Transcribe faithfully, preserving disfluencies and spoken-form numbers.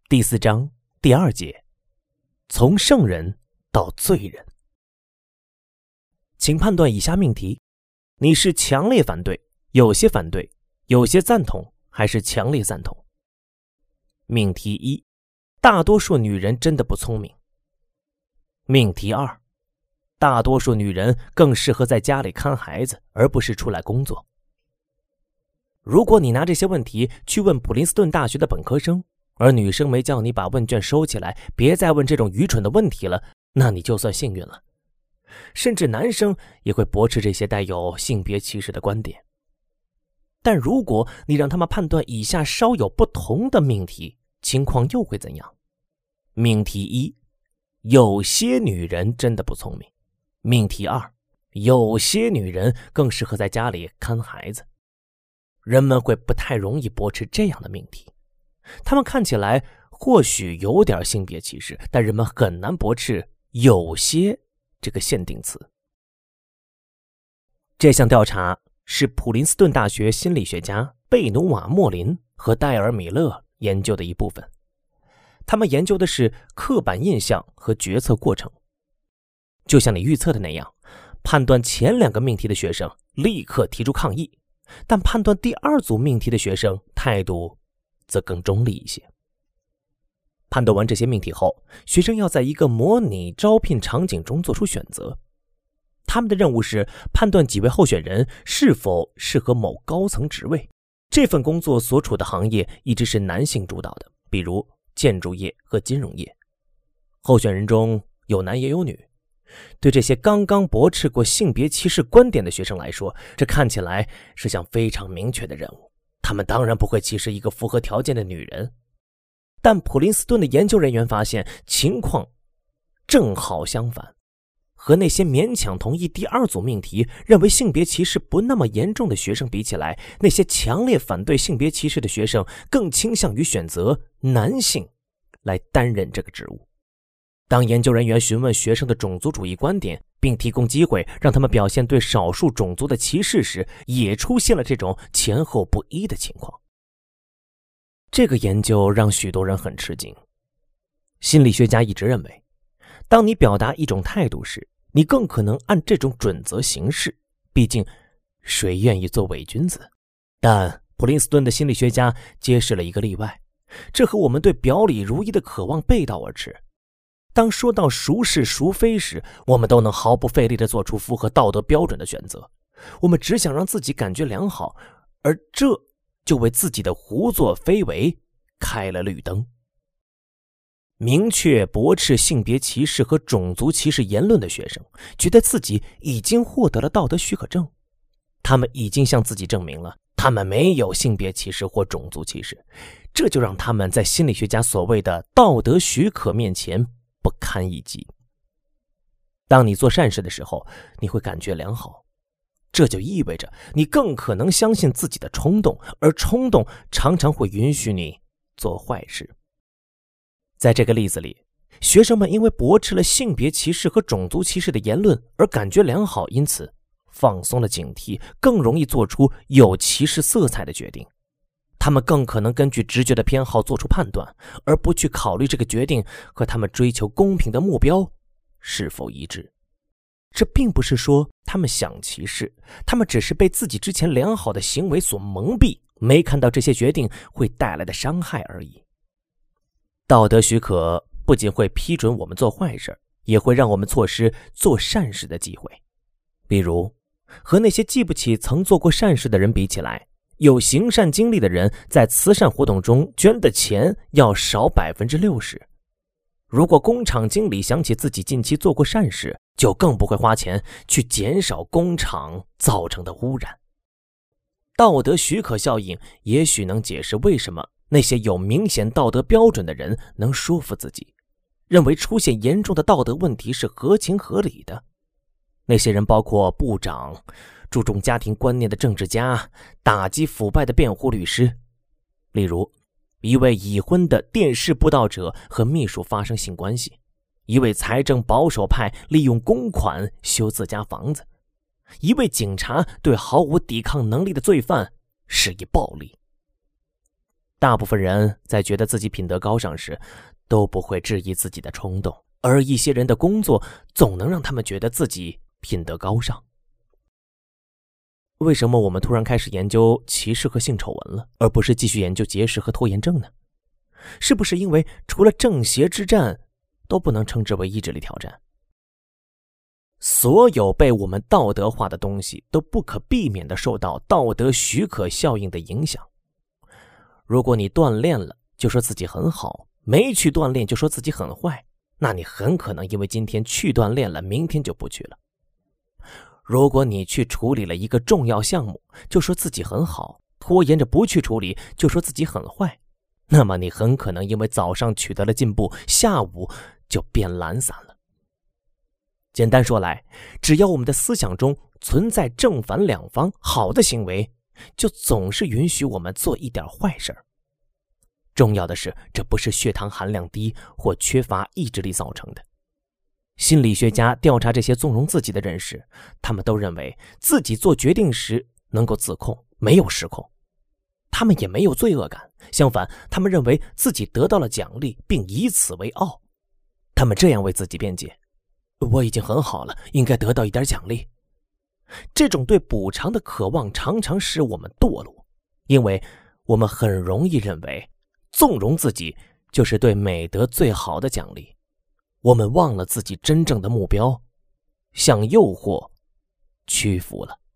第四章第二节，从圣人到罪人。请判断以下命题：你是强烈反对、有些反对、有些赞同，还是强烈赞同？命题一：大多数女人真的不聪明。命题二：大多数女人更适合在家里看孩子，而不是出来工作。如果你拿这些问题去问普林斯顿大学的本科生，而女生没叫你把问卷收起来，别再问这种愚蠢的问题了，那你就算幸运了。甚至男生也会驳斥这些带有性别歧视的观点。但如果你让他们判断以下稍有不同的命题，情况又会怎样？命题一：有些女人真的不聪明。命题二：有些女人更适合在家里看孩子。人们会不太容易驳斥这样的命题，他们看起来或许有点性别歧视，但人们很难驳斥有些这个限定词。这项调查是普林斯顿大学心理学家贝努瓦·莫林和戴尔·米勒研究的一部分。他们研究的是刻板印象和决策过程。就像你预测的那样，判断前两个命题的学生立刻提出抗议，但判断第二组命题的学生态度则更中立一些。判断完这些命题后，学生要在一个模拟招聘场景中做出选择。他们的任务是判断几位候选人是否适合某高层职位。这份工作所处的行业一直是男性主导的，比如建筑业和金融业。候选人中有男也有女。对这些刚刚驳斥过性别歧视观点的学生来说，这看起来是项非常明确的任务。他们当然不会歧视一个符合条件的女人。但普林斯顿的研究人员发现，情况正好相反。和那些勉强同意第二组命题，认为性别歧视不那么严重的学生比起来，那些强烈反对性别歧视的学生更倾向于选择男性来担任这个职务。当研究人员询问学生的种族主义观点，并提供机会让他们表现对少数种族的歧视时，也出现了这种前后不一的情况。这个研究让许多人很吃惊。心理学家一直认为，当你表达一种态度时，你更可能按这种准则行事，毕竟谁愿意做伪君子？但普林斯顿的心理学家揭示了一个例外，这和我们对表里如一的渴望背道而驰。当说到孰是孰非时，我们都能毫不费力地做出符合道德标准的选择。我们只想让自己感觉良好，而这就为自己的胡作非为开了绿灯。明确驳斥性别歧视和种族歧视言论的学生，觉得自己已经获得了道德许可证。他们已经向自己证明了，他们没有性别歧视或种族歧视，这就让他们在心理学家所谓的道德许可面前不堪一击。当你做善事的时候，你会感觉良好，这就意味着你更可能相信自己的冲动，而冲动常常会允许你做坏事。在这个例子里，学生们因为驳斥了性别歧视和种族歧视的言论而感觉良好，因此放松了警惕，更容易做出有歧视色彩的决定。他们更可能根据直觉的偏好做出判断，而不去考虑这个决定和他们追求公平的目标是否一致。这并不是说他们想歧视，他们只是被自己之前良好的行为所蒙蔽，没看到这些决定会带来的伤害而已。道德许可不仅会批准我们做坏事，也会让我们错失做善事的机会。比如，和那些记不起曾做过善事的人比起来，有行善经历的人在慈善活动中捐的钱要少 百分之六十。 如果工厂经理想起自己近期做过善事，就更不会花钱去减少工厂造成的污染。道德许可效应也许能解释为什么那些有明显道德标准的人能说服自己，认为出现严重的道德问题是合情合理的。那些人包括部长、注重家庭观念的政治家、打击腐败的辩护律师。例如，一位已婚的电视布道者和秘书发生性关系，一位财政保守派利用公款修自家房子，一位警察对毫无抵抗能力的罪犯施以暴力。 大部分人在觉得自己品德高尚时，都不会质疑自己的冲动，而一些人的工作总能让他们觉得自己品德高尚。为什么我们突然开始研究歧视和性丑闻了，而不是继续研究节食和拖延症呢？是不是因为除了正邪之战，都不能称之为意志力挑战？所有被我们道德化的东西都不可避免地受到道德许可效应的影响。如果你锻炼了就说自己很好，没去锻炼就说自己很坏，那你很可能因为今天去锻炼了，明天就不去了。如果你去处理了一个重要项目，就说自己很好，拖延着不去处理就说自己很坏，那么你很可能因为早上取得了进步，下午就变懒散了。简单说来，只要我们的思想中存在正反两方，好的行为就总是允许我们做一点坏事儿。重要的是，这不是血糖含量低或缺乏意志力造成的。心理学家调查这些纵容自己的人时，他们都认为自己做决定时能够自控，没有失控。他们也没有罪恶感，相反，他们认为自己得到了奖励，并以此为傲。他们这样为自己辩解：我已经很好了，应该得到一点奖励。这种对补偿的渴望常常使我们堕落，因为我们很容易认为纵容自己就是对美德最好的奖励。我们忘了自己真正的目标，向诱惑屈服了。